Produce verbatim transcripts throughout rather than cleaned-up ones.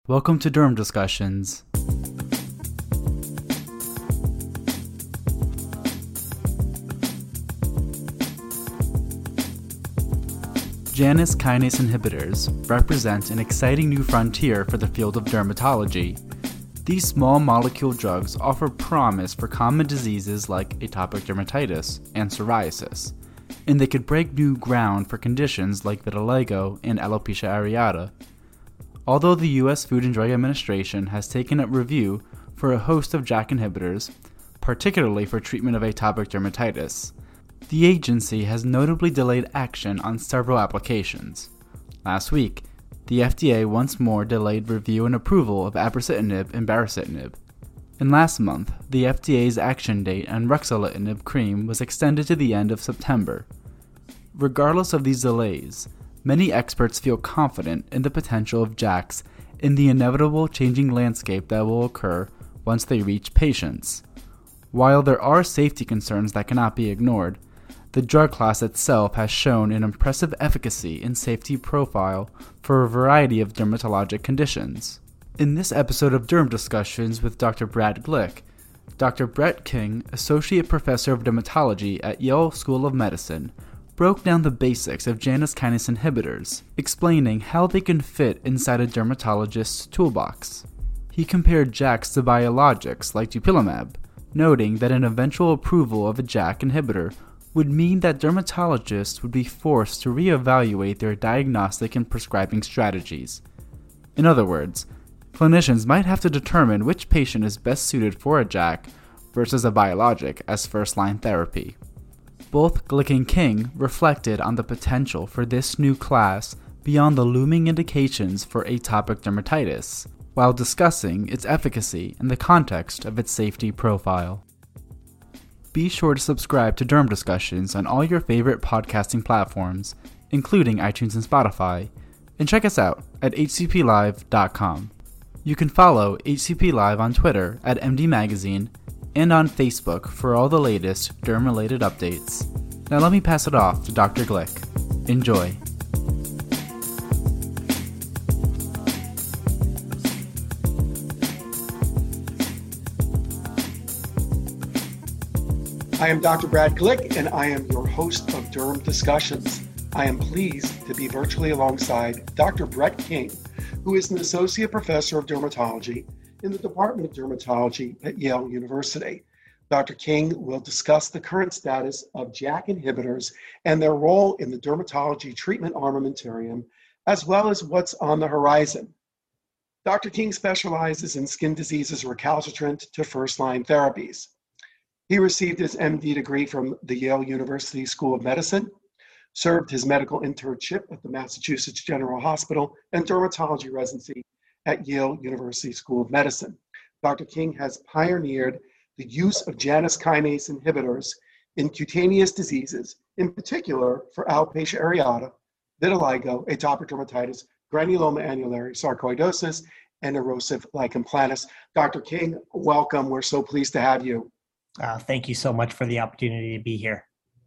Welcome to Derm Discussions. Janus kinase inhibitors represent an exciting new frontier for the field of dermatology. These small molecule drugs offer promise for common diseases like atopic dermatitis and psoriasis, and they could break new ground for conditions like vitiligo and alopecia areata. Although the U S Food and Drug Administration has taken up review for a host of JAK inhibitors, particularly for treatment of atopic dermatitis, the agency has notably delayed action on several applications. Last week, the F D A once more delayed review and approval of abrocitinib and baricitinib. And last month, the F D A's action date on ruxolitinib cream was extended to the end of September. Regardless of these delays, many experts feel confident in the potential of JAKs in the inevitable changing landscape that will occur once they reach patients. While there are safety concerns that cannot be ignored, the drug class itself has shown an impressive efficacy and safety profile for a variety of dermatologic conditions. In this episode of Derm Discussions with Doctor Brad Glick, Doctor Brett King, Associate Professor of Dermatology at Yale School of Medicine, broke down the basics of Janus kinase inhibitors, explaining how they can fit inside a dermatologist's toolbox. He compared JAKs to biologics like dupilumab, noting that an eventual approval of a JAK inhibitor would mean that dermatologists would be forced to reevaluate their diagnostic and prescribing strategies. In other words, clinicians might have to determine which patient is best suited for a JAK versus a biologic as first-line therapy. Both Glick and King reflected on the potential for this new class beyond the looming indications for atopic dermatitis, while discussing its efficacy in the context of its safety profile. Be sure to subscribe to Derm Discussions on all your favorite podcasting platforms, including iTunes and Spotify, and check us out at h c p live dot com. You can follow H C P Live on Twitter at M D Magazine and on Facebook for all the latest derm-related updates. Now let me pass it off to Doctor Glick. Enjoy. I am Doctor Brad Glick, and I am your host of Derm Discussions. I am pleased to be virtually alongside Doctor Brett King, who is an Associate Professor of Dermatology in the Department of Dermatology at Yale University. Doctor King will discuss the current status of JAK inhibitors and their role in the dermatology treatment armamentarium, as well as what's on the horizon. Doctor King specializes in skin diseases recalcitrant to first-line therapies. He received his M D degree from the Yale University School of Medicine, served his medical internship at the Massachusetts General Hospital, and dermatology residency at Yale University School of Medicine. Doctor King has pioneered the use of Janus kinase inhibitors in cutaneous diseases, in particular for alopecia areata, vitiligo, atopic dermatitis, granuloma annulare, sarcoidosis, and erosive lichen planus. Doctor King, welcome. We're so pleased to have you. Uh, thank you so much for the opportunity to be here.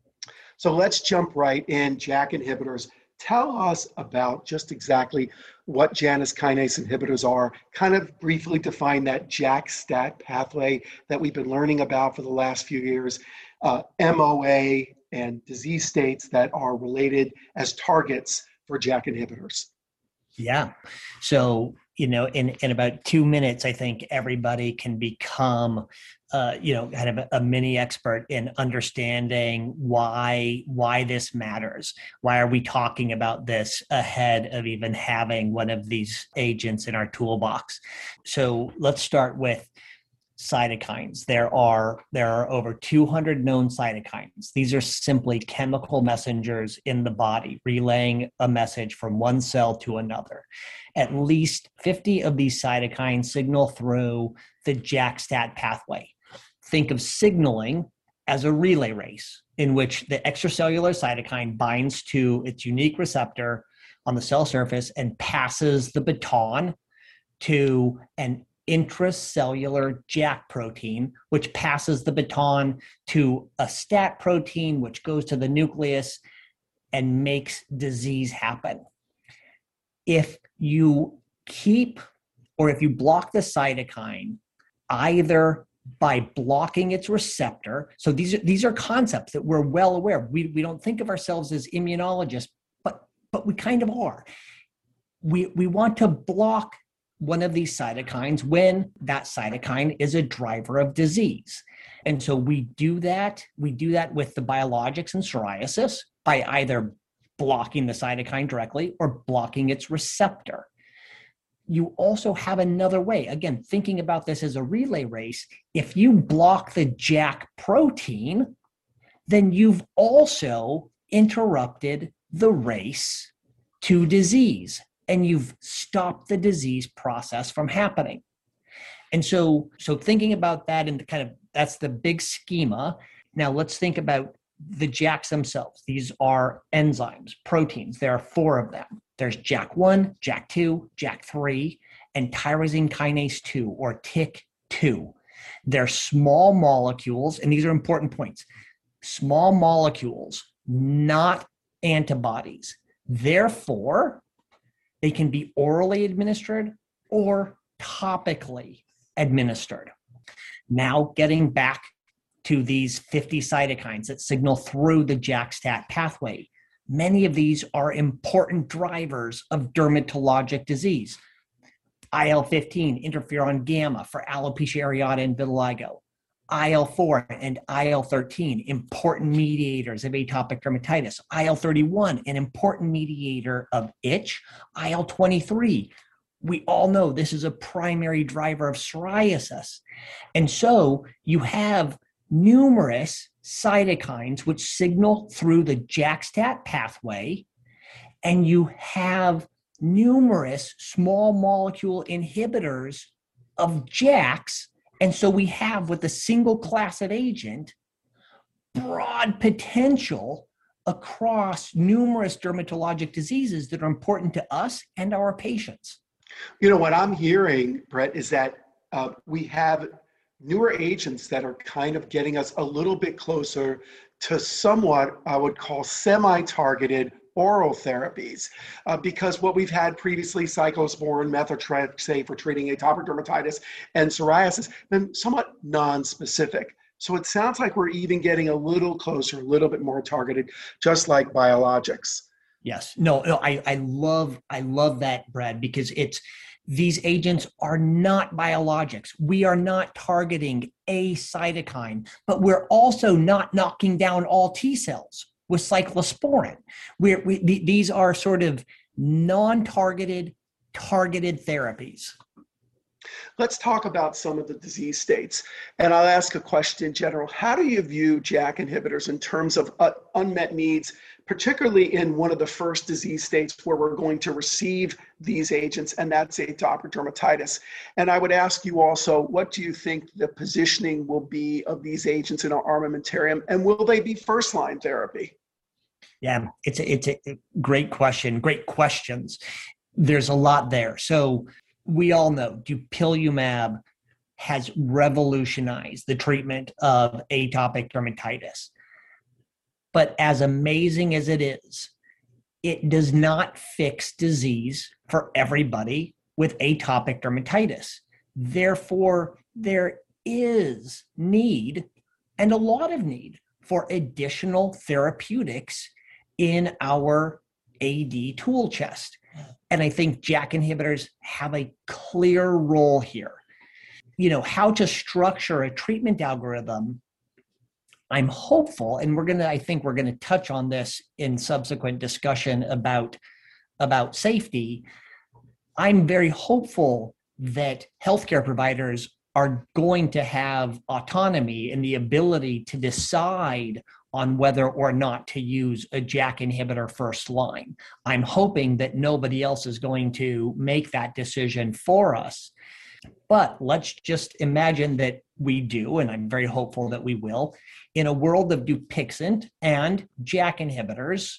So let's jump right in. JAK inhibitors. Tell us about just exactly what Janus kinase inhibitors are. Kind of briefly define that JAK-STAT pathway that we've been learning about for the last few years, uh, M O A and disease states that are related as targets for JAK inhibitors. Yeah. So, you know, in, in about two minutes, I think everybody can become, uh, you know, kind of a, a mini expert in understanding why, why this matters. Why are we talking about this ahead of even having one of these agents in our toolbox? So let's start with cytokines. There are there are over two hundred known cytokines. These are simply chemical messengers in the body relaying a message from one cell to another. At least fifty of these cytokines signal through the JAK-STAT pathway. Think of signaling as a relay race in which the extracellular cytokine binds to its unique receptor on the cell surface and passes the baton to an intracellular JAK protein, which passes the baton to a STAT protein, which goes to the nucleus and makes disease happen. If you keep or if you block the cytokine, either by blocking its receptor. So these are, these are concepts that we're well aware of. We, we don't think of ourselves as immunologists, but, but we kind of are. We, we want to block one of these cytokines when that cytokine is a driver of disease. And so we do that. We do that with the biologics in psoriasis by either blocking the cytokine directly or blocking its receptor. You also have another way, again, thinking about this as a relay race. If you block the JAK protein, then you've also interrupted the race to disease, and you've stopped the disease process from happening. And so, so thinking about that and kind of, that's the big schema. Now let's think about the JAKs themselves. These are enzymes, proteins. There are four of them. There's JAK one, JAK two, JAK three, and tyrosine kinase two, or T Y K two. They're small molecules, and these are important points. Small molecules, not antibodies. Therefore, they can be orally administered or topically administered. Now, getting back to these fifty cytokines that signal through the JAK-STAT pathway, many of these are important drivers of dermatologic disease. I L fifteen, interferon gamma for alopecia areata and vitiligo. I L four and I L thirteen, important mediators of atopic dermatitis. I L thirty-one, an important mediator of itch. I L twenty-three, we all know this is a primary driver of psoriasis. And so you have numerous cytokines which signal through the JAK-STAT pathway, and you have numerous small molecule inhibitors of JAKs. And so we have, with a single class of agent, broad potential across numerous dermatologic diseases that are important to us and our patients. You know, what I'm hearing, Brett, is that uh, we have newer agents that are kind of getting us a little bit closer to somewhat, I would call, semi-targeted oral therapies, uh, because what we've had previously, cyclosporin, methotrexate for treating atopic dermatitis and psoriasis, been somewhat non-specific. So it sounds like we're even getting a little closer, a little bit more targeted, just like biologics. Yes. No, no, I, I love, I love that, Brad, because it's, these agents are not biologics. We are not targeting a cytokine, but we're also not knocking down all T cells with cyclosporin. We're, we, these are sort of non-targeted, targeted therapies. Let's talk about some of the disease states. And I'll ask a question in general. How do you view JAK inhibitors in terms of uh, unmet needs, particularly in one of the first disease states where we're going to receive these agents, and that's atopic dermatitis? And I would ask you also, what do you think the positioning will be of these agents in our armamentarium, and will they be first-line therapy? Yeah, it's a, it's a great question, great questions. There's a lot there. So we all know dupilumab has revolutionized the treatment of atopic dermatitis. But as amazing as it is, it does not fix disease for everybody with atopic dermatitis. Therefore, there is need, and a lot of need, for additional therapeutics in our A D tool chest. And I think JAK inhibitors have a clear role here. You know, how to structure a treatment algorithm, I'm hopeful, and we're going to, I think we're going to touch on this in subsequent discussion about, about safety. I'm very hopeful that healthcare providers are going to have autonomy and the ability to decide on whether or not to use a JAK inhibitor first line. I'm hoping that nobody else is going to make that decision for us. But let's just imagine that we do, and I'm very hopeful that we will. In a world of Dupixent and JAK inhibitors,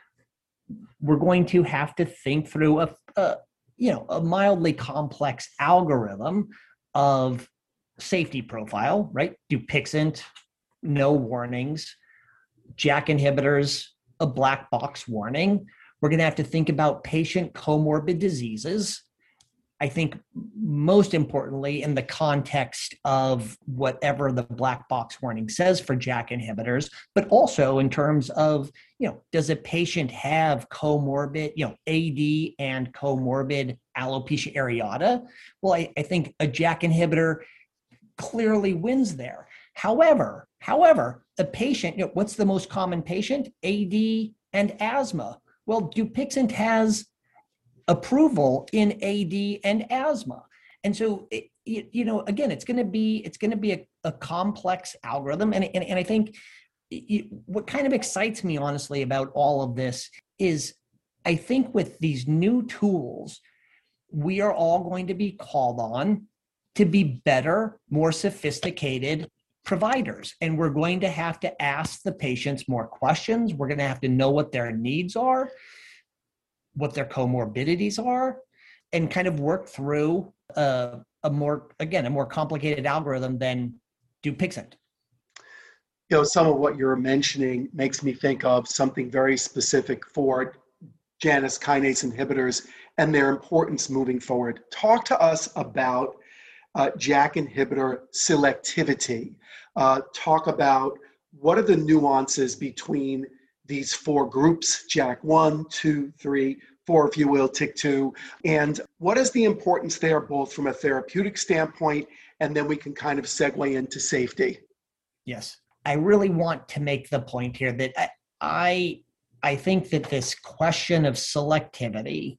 we're going to have to think through a, a you know, a mildly complex algorithm of safety profile, right? Dupixent, no warnings. JAK inhibitors, a black box warning. We're going to have to think about patient comorbid diseases. I think most importantly, in the context of whatever the black box warning says for JAK inhibitors, but also in terms of, you know, does a patient have comorbid, you know, A D and comorbid alopecia areata? Well, I, I think a JAK inhibitor clearly wins there. However, however, the patient, you know, what's the most common patient? A D and asthma. Well, Dupixent has approval in A D and asthma. And so, it, it, you know, again, it's going to be, it's going to be a, a complex algorithm. And, and, and I think it, what kind of excites me, honestly, about all of this is I think with these new tools, we are all going to be called on to be better, more sophisticated providers. And we're going to have to ask the patients more questions. We're going to have to know what their needs are, what their comorbidities are, and kind of work through a, a more, again, a more complicated algorithm than Dupixent. You know, some of what you're mentioning makes me think of something very specific for Janus kinase inhibitors and their importance moving forward. Talk to us about uh, JAK inhibitor selectivity. Uh, talk about what are the nuances between these four groups, JAK one, two, three, four, if you will, T Y K two, and what is the importance there, both from a therapeutic standpoint, and then we can kind of segue into safety. Yes, I really want to make the point here that I, I, I think that this question of selectivity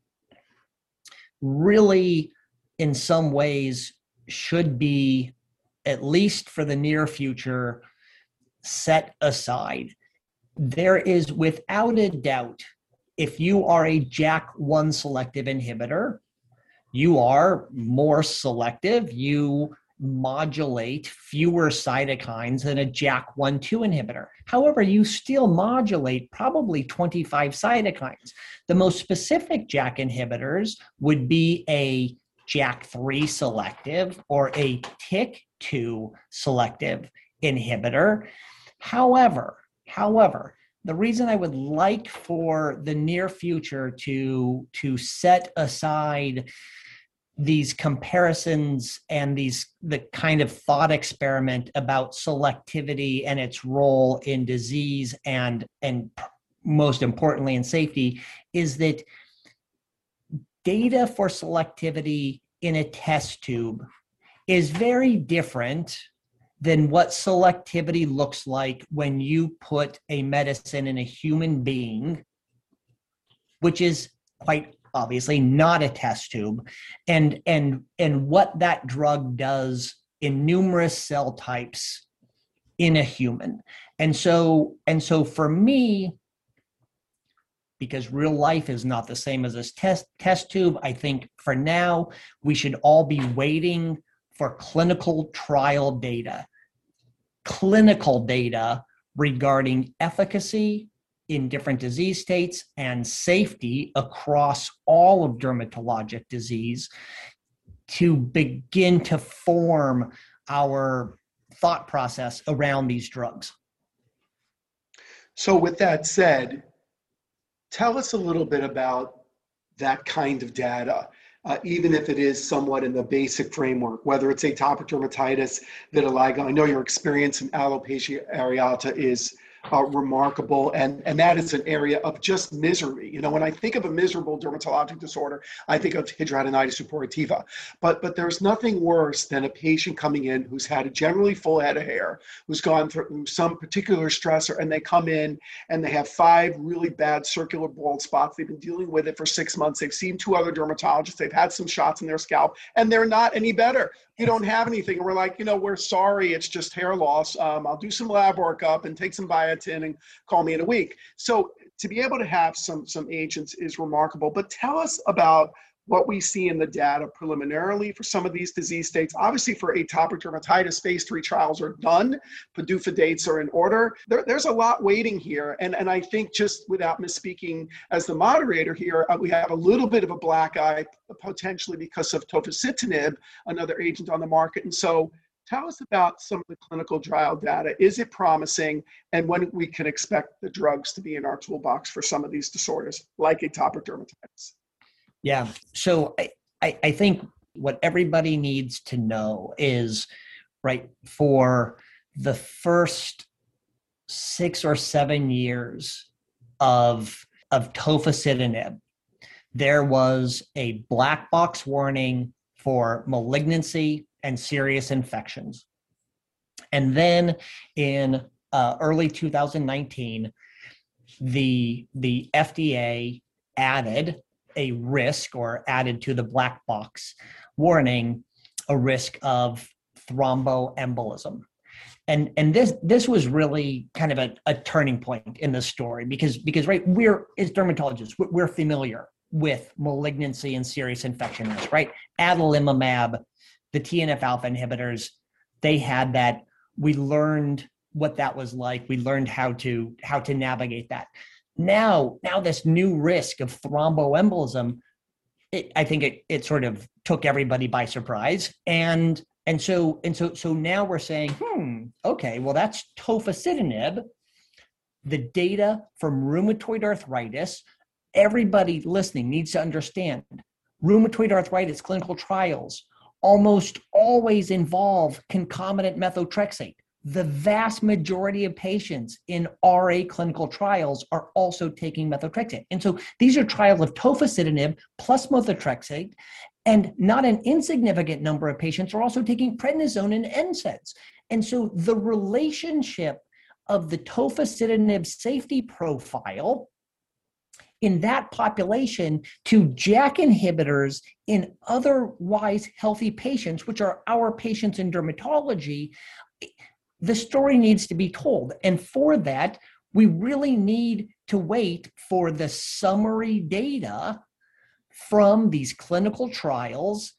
really, in some ways, should be, at least for the near future, set aside. There is, without a doubt, if you are a JAK one selective inhibitor, you are more selective. You modulate fewer cytokines than a JAK one two inhibitor. However, you still modulate probably twenty-five cytokines. The most specific JAK inhibitors would be a JAK three selective or a T Y K two selective inhibitor. However, However, the reason I would like for the near future to, to set aside these comparisons and these the kind of thought experiment about selectivity and its role in disease and, and most importantly in safety is that data for selectivity in a test tube is very different than what selectivity looks like when you put a medicine in a human being, which is quite obviously not a test tube, and, and, and what that drug does in numerous cell types in a human. And so, and so for me, because real life is not the same as this test, test tube, I think for now, we should all be waiting for clinical trial data. Clinical data regarding efficacy in different disease states and safety across all of dermatologic disease to begin to form our thought process around these drugs. So with that said, tell us a little bit about that kind of data. Uh, even if it is somewhat in the basic framework, whether it's atopic dermatitis, vitiligo. I know your experience in alopecia areata is uh, remarkable, and, and that is an area of just misery. You know, when I think of a miserable dermatologic disorder, I think of hidradenitis suppurativa. But, but there's nothing worse than a patient coming in who's had a generally full head of hair, who's gone through some particular stressor, and they come in and they have five really bad circular bald spots. They've been dealing with it for six months. They've seen two other dermatologists. They've had some shots in their scalp, and they're not any better. You don't have anything. And we're like, you know, we're sorry, it's just hair loss. Um, I'll do some lab work up and take some biotin and call me in a week. So to be able to have some, some agents is remarkable. But tell us about what we see in the data preliminarily for some of these disease states. Obviously for atopic dermatitis, phase three trials are done. P D U F A dates are in order. There, there's a lot waiting here. And, and I think, just without misspeaking as the moderator here, uh, we have a little bit of a black eye potentially because of tofacitinib, another agent on the market. And so tell us about some of the clinical trial data. Is it promising, and when we can expect the drugs to be in our toolbox for some of these disorders like atopic dermatitis? Yeah. So I, I, I think what everybody needs to know is, right, for the first six or seven years of, of tofacitinib, there was a black box warning for malignancy and serious infections. And then in uh, early two thousand nineteen, the, the F D A added a risk, or added to the black box warning, a risk of thromboembolism. And, and this this was really kind of a, a turning point in the story, because, because right, we're, as dermatologists, we're familiar with malignancy and serious infection risk, right? Adalimumab, the T N F alpha inhibitors, they had that. We learned what that was like. We learned how to how to navigate that. Now, now this new risk of thromboembolism, it, I think it it sort of took everybody by surprise. And and so and so so now we're saying, hmm, okay, well, that's tofacitinib. The data from rheumatoid arthritis, everybody listening needs to understand, rheumatoid arthritis clinical trials almost always involve concomitant methotrexate. The vast majority of patients in R A clinical trials are also taking methotrexate. And so these are trials of tofacitinib plus methotrexate, and not an insignificant number of patients are also taking prednisone and N SAIDs. And so the relationship of the tofacitinib safety profile in that population to JAK inhibitors in otherwise healthy patients, which are our patients in dermatology, the story needs to be told. And for that, we really need to wait for the summary data from these clinical trials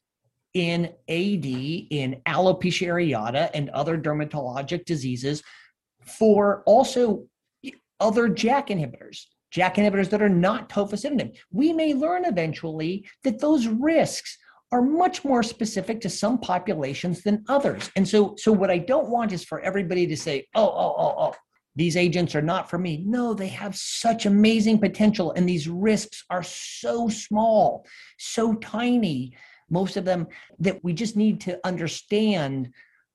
in A D, in alopecia areata, and other dermatologic diseases, for also other JAK inhibitors. JAK inhibitors that are not tofacitinib. We may learn eventually that those risks are much more specific to some populations than others. And so, so what I don't want is for everybody to say, oh, oh, oh, oh, these agents are not for me. No, they have such amazing potential, and these risks are so small, so tiny, most of them, that we just need to understand,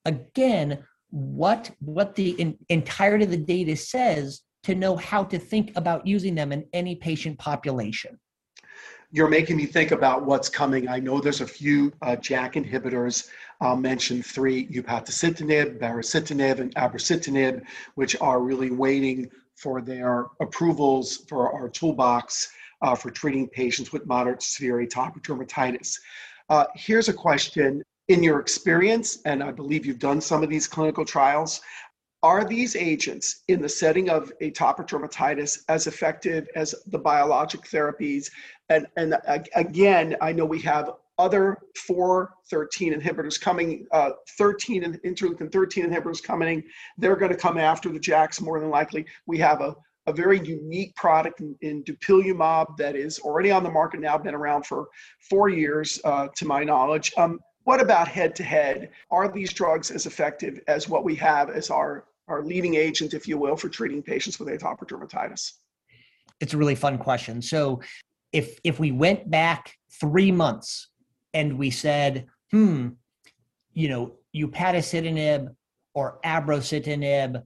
again, what, what the in, entirety of the data says, to know how to think about using them in any patient population. You're making me think about what's coming. I know there's a few uh, JAK inhibitors. I'll mention three: upadacitinib, baricitinib, and abrocitinib, which are really waiting for their approvals for our toolbox uh, for treating patients with moderate to severe atopic dermatitis. Uh, here's a question. In your experience, and I believe you've done some of these clinical trials, are these agents in the setting of atopic dermatitis as effective as the biologic therapies? And, and again, I know we have other four thirteen inhibitors coming, uh, thirteen interleukin thirteen inhibitors coming. They're going to come after the JAKs more than likely. We have a, a very unique product in, in dupilumab that is already on the market now, been around for four years, uh, to my knowledge. Um, What about head-to-head? Are these drugs as effective as what we have as our, our leading agent, if you will, for treating patients with atopic dermatitis? It's a really fun question. So if if we went back three months and we said, hmm, you know, upadacitinib or abrocitinib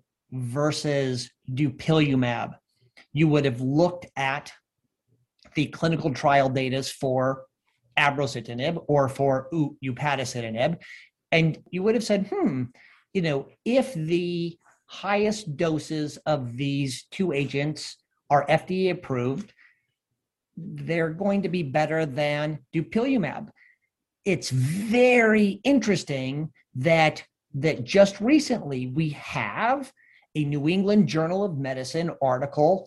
versus dupilumab, you would have looked at the clinical trial data for abrocitinib or for upadacitinib, and you would have said, hmm, you know, if the highest doses of these two agents are F D A approved, they're going to be better than dupilumab. It's very interesting that that just recently we have a New England Journal of Medicine article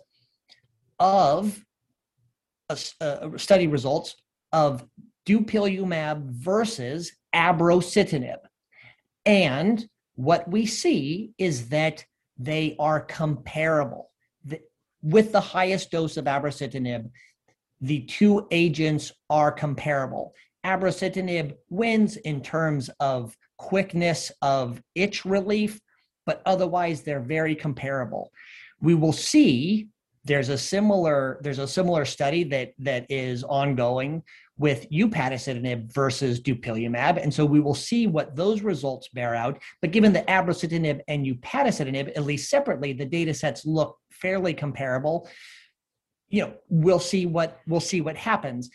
of a, a study results of dupilumab versus abrocitinib. And what we see is that they are comparable. The, with the highest dose of abrocitinib, the two agents are comparable. Abrocitinib wins in terms of quickness of itch relief, but otherwise they're very comparable. We will see there's a similar there's a similar study that that is ongoing with upadacitinib versus dupilumab. And so we will see what those results bear out. But given the abrocitinib and upadacitinib, at least separately, the data sets look fairly comparable. You know, we'll see what we'll see what happens.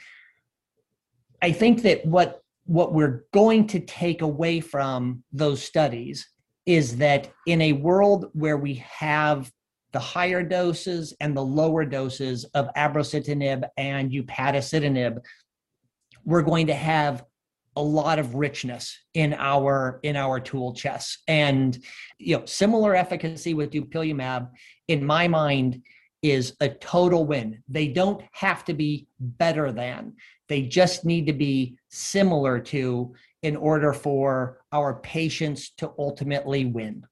I think that what what we're going to take away from those studies is that in a world where we have the higher doses and the lower doses of abrocitinib and upadacitinib, we're going to have a lot of richness in our in our tool chest. And you know, similar efficacy with dupilumab, in my mind, is a total win. They don't have to be better than. They just need to be similar to in order for our patients to ultimately win.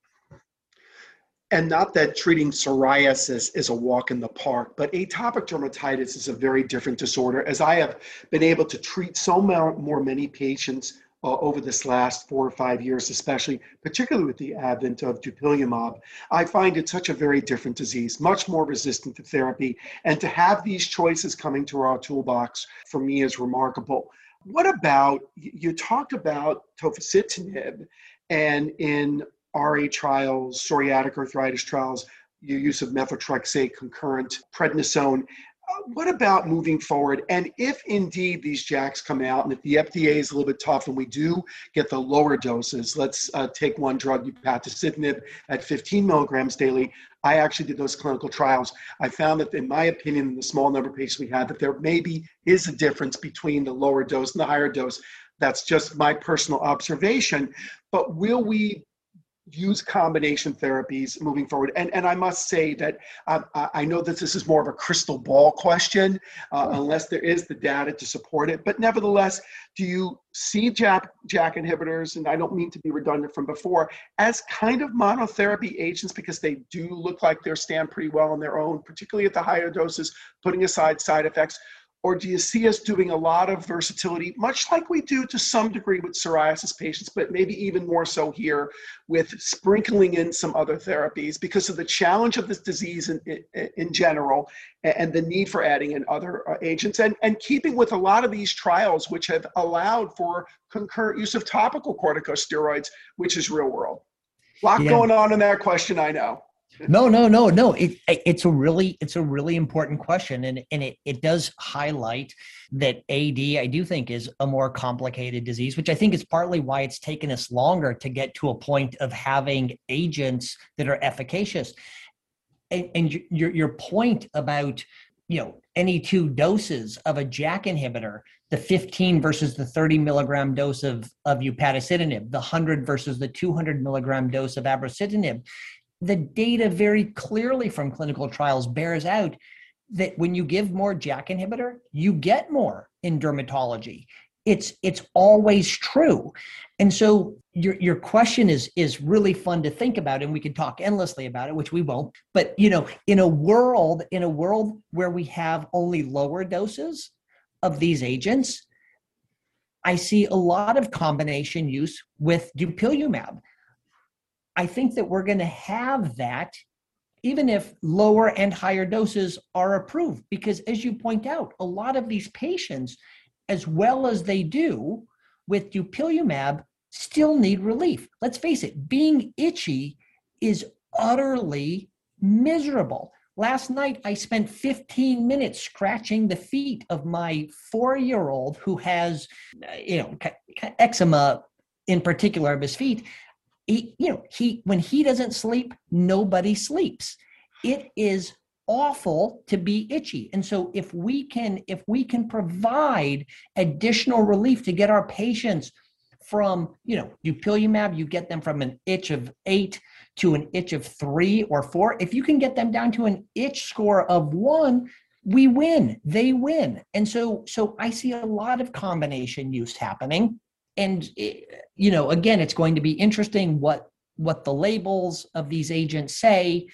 And not that treating psoriasis is a walk in the park, but atopic dermatitis is a very different disorder. As I have been able to treat so more many patients uh, over this last four or five years, especially, particularly with the advent of dupilumab, I find it such a very different disease, much more resistant to therapy. And to have these choices coming to our toolbox, for me, is remarkable. What about, you talked about tofacitinib, and in R A trials, psoriatic arthritis trials, your use of methotrexate, concurrent prednisone. Uh, what about moving forward? And if indeed these JAKs come out, and if the F D A is a little bit tough and we do get the lower doses, let's uh, take one drug, upadacitinib, at fifteen milligrams daily. I actually did those clinical trials. I found that, in my opinion, in the small number of patients we had, that there maybe is a difference between the lower dose and the higher dose. That's just my personal observation. But will we use combination therapies moving forward? And and I must say that uh, I know that this is more of a crystal ball question, uh, unless there is the data to support it. But nevertheless, do you see JAK, JAK inhibitors, and I don't mean to be redundant from before, as kind of monotherapy agents, because they do look like they stand pretty well on their own, particularly at the higher doses, putting aside side effects? Or do you see us doing a lot of versatility, much like we do to some degree with psoriasis patients, but maybe even more so here with sprinkling in some other therapies because of the challenge of this disease in, in, in general, and the need for adding in other uh, agents, and, and keeping with a lot of these trials which have allowed for concurrent use of topical corticosteroids, which is real world? A lot yeah. going on in that question, I know. No, no, no, no. It, it's a really, it's a really important question, and and it it does highlight that A D, I do think, is a more complicated disease, which I think is partly why it's taken us longer to get to a point of having agents that are efficacious. And, and your your point about, you know, any two doses of a JAK inhibitor, the fifteen versus the thirty milligram dose of of upadacitinib, the one hundred versus the two hundred milligram dose of abrocitinib. The data very clearly from clinical trials bears out that when you give more JAK inhibitor, you get more in dermatology. It's it's always true. And so your your question is is really fun to think about, and we could talk endlessly about it, which we won't. But you know, in a world in a world where we have only lower doses of these agents, I see a lot of combination use with dupilumab. I think that we're going to have that even if lower and higher doses are approved, because as you point out, a lot of these patients, as well as they do with dupilumab, still need relief. Let's face it, being itchy is utterly miserable. Last night, I spent fifteen minutes scratching the feet of my four-year-old who has, you know, eczema in particular of his feet. He, you know, he when he doesn't sleep, nobody sleeps. It is awful to be itchy. And so if we can, if we can provide additional relief to get our patients from, you know, dupilumab, you get them from an itch of eight to an itch of three or four. If you can get them down to an itch score of one, we win, they win. And so, so I see a lot of combination use happening. And, you know, again, it's going to be interesting what what the labels of these agents say,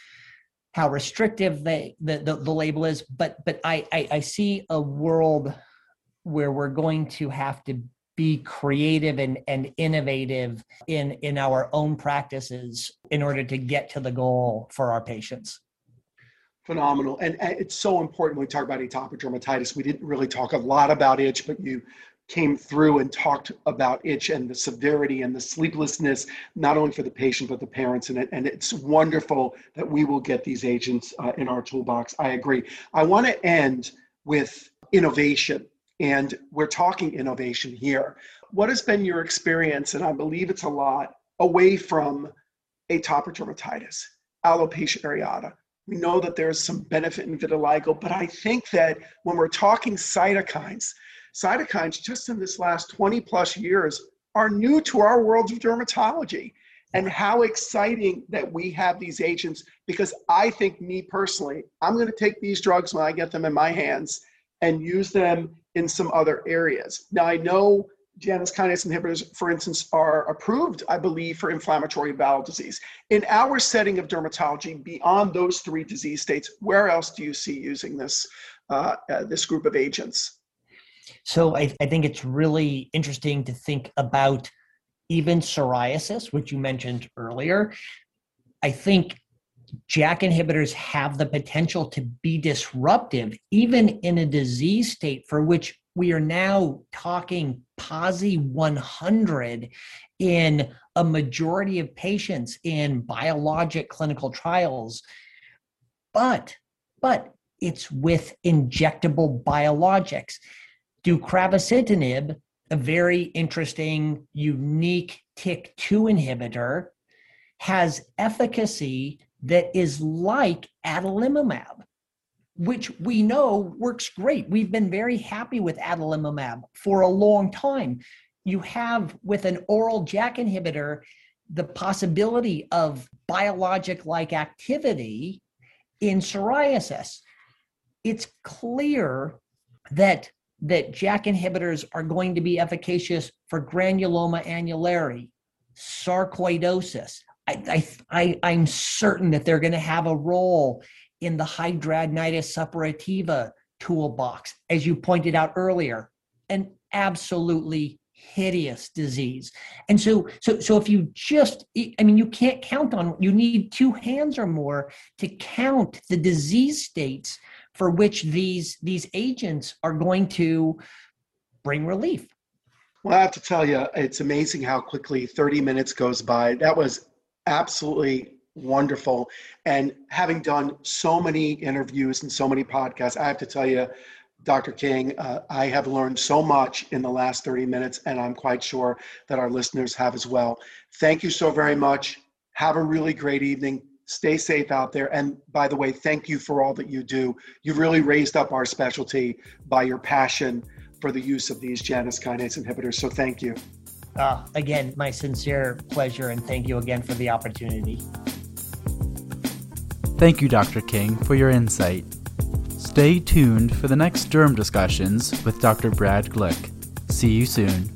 how restrictive they, the, the, the label is. But but I, I, I see a world where we're going to have to be creative and, and innovative in, in our own practices in order to get to the goal for our patients. Phenomenal. And, and it's so important when we talk about atopic dermatitis. We didn't really talk a lot about itch, but you came through and talked about itch and the severity and the sleeplessness, not only for the patient, but the parents. And, it, and it's wonderful that we will get these agents uh, in our toolbox. I agree. I want to end with innovation. And we're talking innovation here. What has been your experience, and I believe it's a lot, away from atopic dermatitis, alopecia areata? We know that there's some benefit in vitiligo, but I think that when we're talking cytokines, cytokines just in this last twenty plus years are new to our world of dermatology. And how exciting that we have these agents, because I think, me personally, I'm going to take these drugs when I get them in my hands and use them in some other areas. Now, I know Janus kinase inhibitors, for instance, are approved, I believe, for inflammatory bowel disease. In our setting of dermatology, beyond those three disease states, where else do you see using this, uh, uh, this group of agents? So I, I think it's really interesting to think about even psoriasis, which you mentioned earlier. I think JAK inhibitors have the potential to be disruptive, even in a disease state for which we are now talking PASI one hundred in a majority of patients in biologic clinical trials. But, but it's with injectable biologics. Deucravacitinib, a very interesting, unique T Y K two inhibitor, has efficacy that is like adalimumab, which we know works great. We've been very happy with adalimumab for a long time. You have, with an oral JAK inhibitor, the possibility of biologic-like activity in psoriasis. It's clear that, that JAK inhibitors are going to be efficacious for granuloma annulare, sarcoidosis. I, I, I, I'm certain that they're going to have a role in the hidradenitis suppurativa toolbox, as you pointed out earlier, an absolutely hideous disease. And so, so, so if you just, I mean, you can't count on, you need two hands or more to count the disease states for which these, these agents are going to bring relief. Well, I have to tell you, it's amazing how quickly thirty minutes goes by. That was absolutely wonderful. And having done so many interviews and so many podcasts, I have to tell you, Doctor King, uh, I have learned so much in the last thirty minutes, and I'm quite sure that our listeners have as well. Thank you so very much. Have a really great evening. Stay safe out there. And by the way, thank you for all that you do. You've really raised up our specialty by your passion for the use of these Janus kinase inhibitors. So thank you. Uh, again, my sincere pleasure, and thank you again for the opportunity. Thank you, Doctor King, for your insight. Stay tuned for the next Derm Discussions with Doctor Brad Glick. See you soon.